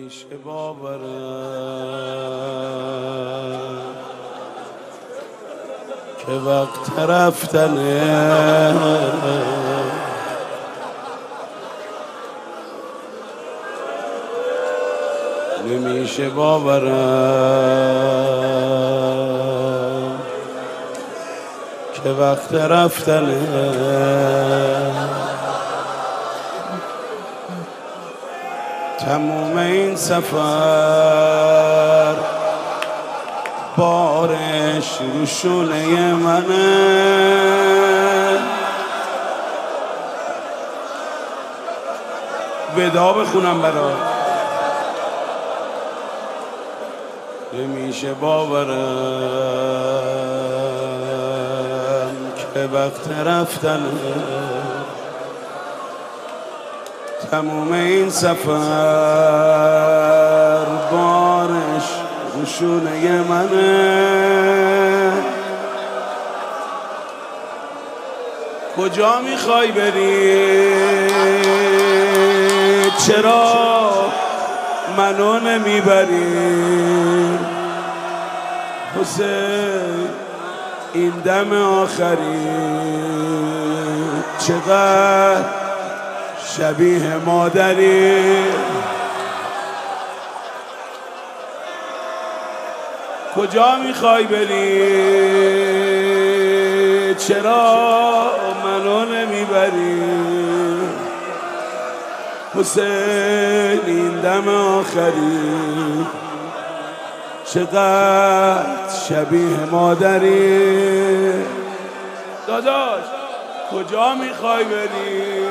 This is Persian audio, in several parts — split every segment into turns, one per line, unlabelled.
نمیشه باورم که وقت رفتنه نمیشه باورم که وقت رفتنه تموم این سفر بارش رو شونه منه ودا بخونم برات نمیشه باورم که وقت رفتنه تموم این سفر بارش رو شونه منه کجا میخوای بری چرا منو نمیبری حسین این دم آخری چقدر شبیه مادری کجا میخوای بری چرا منو نمیبری حسین این دم آخری چقدر شبیه مادری داداش کجا میخوای بری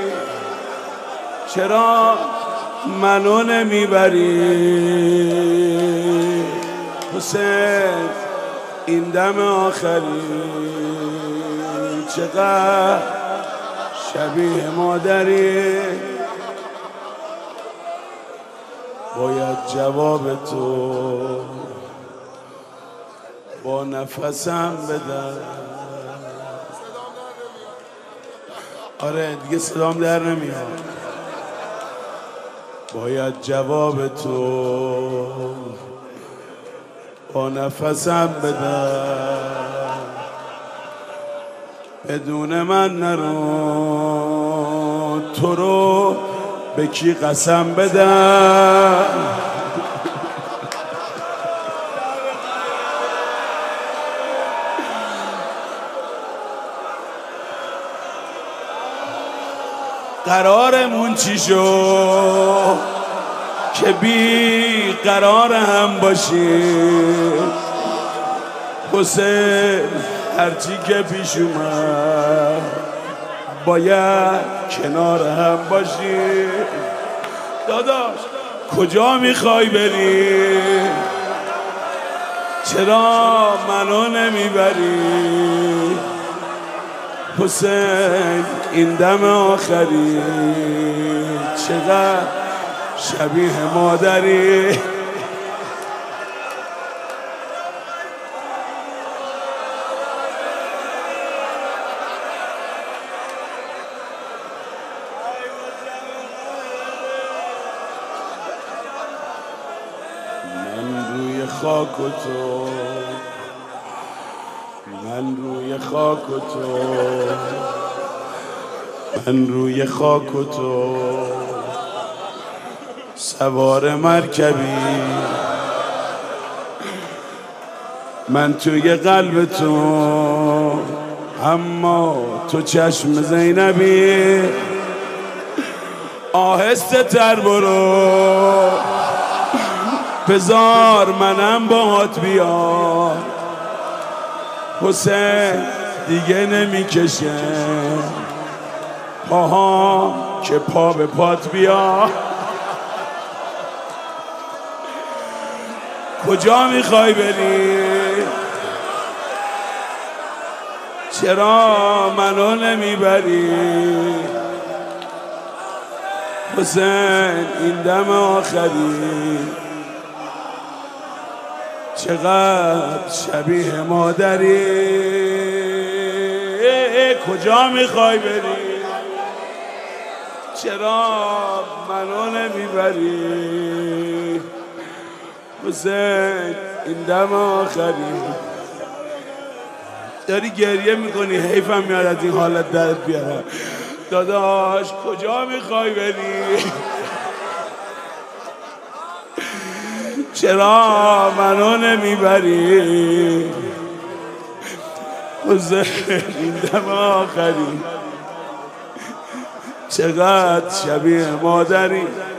چرا منو نمیبری حسین این دم آخری چقدر شبیه مادری باید جواب تو با نفسم بدم آره دیگه صدام در نمیاد باید جواب تو با نفسم بدم بدون من نرو تو رو به کی قسم بدم قرارمون چی شد که بی قرار هم باشیم حسین هرچی که پیش اومد باید کنار هم باشیم داداش کجا میخوای بری چرا منو نمیبری حسین این دم آخری چقدر شبیه مادری من روی خاک و تو من روی خاک و تو من روی خاک و تو سوار مرکبی من توی قلب تو اما تو چشم زینبی آهسته تر برو بذار منم باهات بیام حسین دیگه نمیکشه پاها که پا به پات بیا کجا میخوای بری چرا منو نمیبری حسین این دم آخری چقدر شبیه مادری کجا میخوای بری چرا منو نمیبری حسین این دم آخری داری گریه میکنی حیفم میاد از این حالت درد بیارم داداش کجا میخوای بری چرا منو نمیبری حسین این دم آخری چقدر شبیه مادری